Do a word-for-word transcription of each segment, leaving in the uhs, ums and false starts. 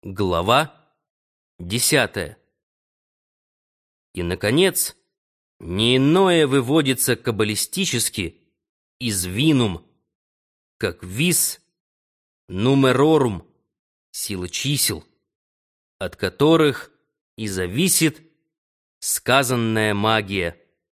Глава десятая. И, наконец, не иное выводится каббалистически из винум, как вис нумерорум, сила чисел, от которых и зависит сказанная магия.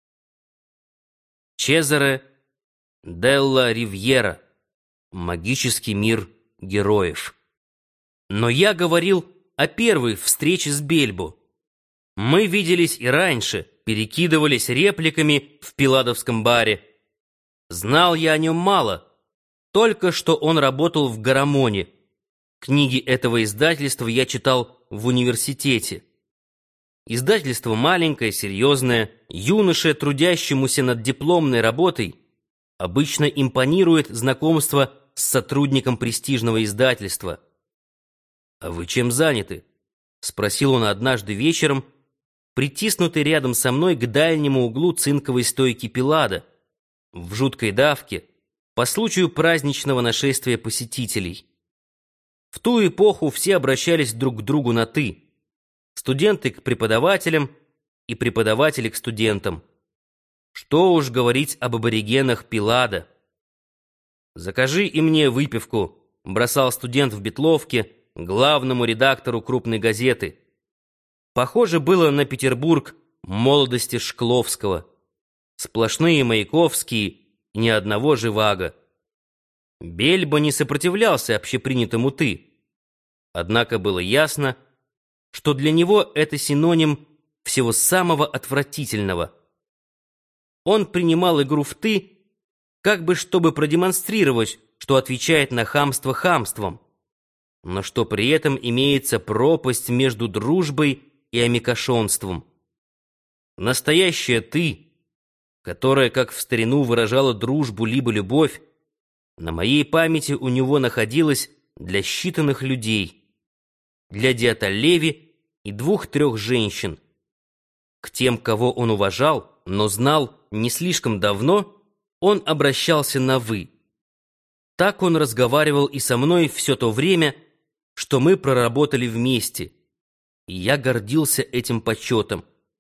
Чезаре делла Ривьера. Магический мир героев. Но я говорил о первой встрече с Бельбо. Мы виделись и раньше, перекидывались репликами в пилладовском баре. Знал я о нем мало, только что он работал в Гарамоне. Книги этого издательства я читал в университете. Издательство маленькое, серьезное, юноше, трудящемуся над дипломной работой, обычно импонирует знакомство с сотрудником престижного издательства. «А вы чем заняты?» — спросил он однажды вечером, притиснутый рядом со мной к дальнему углу цинковой стойки Пиллада, в жуткой давке, по случаю праздничного нашествия посетителей. В ту эпоху все обращались друг к другу на «ты», студенты к преподавателям и преподаватели к студентам. Что уж говорить об аборигенах Пиллада. «Закажи и мне выпивку», — бросал студент в Бетловке главному редактору крупной газеты. Похоже было на Петербург молодости Шкловского. Сплошные Маяковские и ни одного Живаго. Бельбо не сопротивлялся общепринятому «ты». Однако было ясно, что для него это синоним всего самого отвратительного. Он принимал игру в «ты», как бы чтобы продемонстрировать, что отвечает на хамство хамством, но что при этом имеется пропасть между дружбой и амикошонством. Настоящее «ты», которое, как в старину, выражало дружбу либо любовь, на моей памяти у него находилось для считанных людей, для Диатолеви и двух-трех женщин. К тем, кого он уважал, но знал не слишком давно, он обращался на «вы». Так он разговаривал и со мной все то время, что мы проработали вместе, и я гордился этим почетом.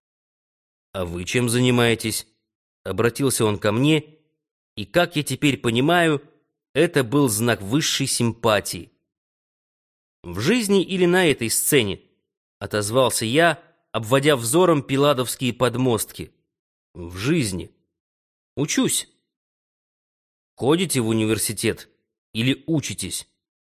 «А вы чем занимаетесь?» — обратился он ко мне, и, как я теперь понимаю, это был знак высшей симпатии. «В жизни или на этой сцене?» — отозвался я, обводя взором пилладовские подмостки. «В жизни. Учусь». «Ходите в университет или учитесь?»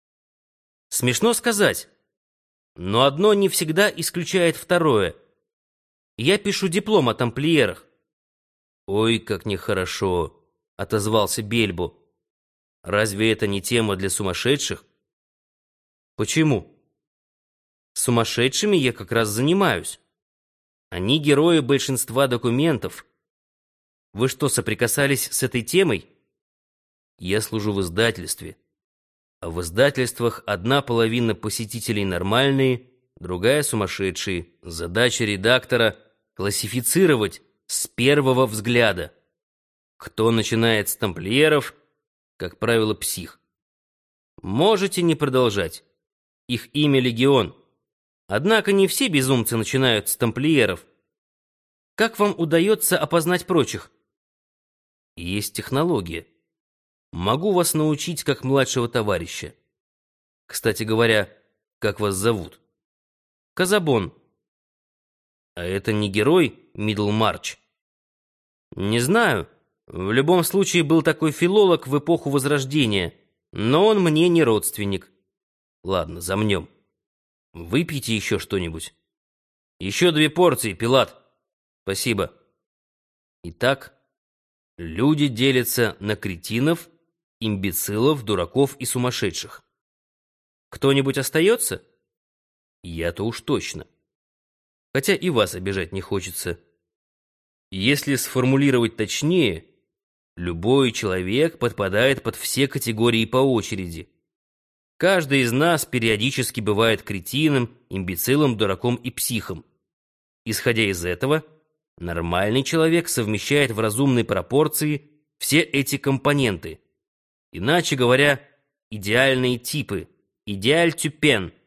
Смешно сказать, но одно не всегда исключает второе. Я пишу диплом о тамплиерах. «Ой, как нехорошо», — отозвался Бельбо. «Разве это не тема для сумасшедших?» «Почему?» «С сумасшедшими я как раз занимаюсь. Они герои большинства документов. Вы что, соприкасались с этой темой?» «Я служу в издательстве. А в издательствах одна половина посетителей нормальные, другая сумасшедшие. Задача редактора — классифицировать с первого взгляда. Кто начинает с тамплиеров, как правило, псих. Можете не продолжать. Их имя легион. Однако не все безумцы начинают с тамплиеров. Как вам удается опознать прочих?» «Есть технология. Могу вас научить как младшего товарища. Кстати говоря, как вас зовут?» «Казабон». «А это не герой Мидлмарч?» «Не знаю. В любом случае был такой филолог в эпоху Возрождения, но он мне не родственник. Ладно, замнем. Выпейте еще что-нибудь. Еще две порции, Пиллад. Спасибо. Итак, люди делятся на кретинов, имбецилов, дураков и сумасшедших. Кто-нибудь остается? Я-то уж точно. Хотя и вас обижать не хочется. Если сформулировать точнее, любой человек подпадает под все категории по очереди. Каждый из нас периодически бывает кретином, имбецилом, дураком и психом. Исходя из этого, нормальный человек совмещает в разумной пропорции все эти компоненты. Иначе говоря, идеальные типы, идеаль-тюпен,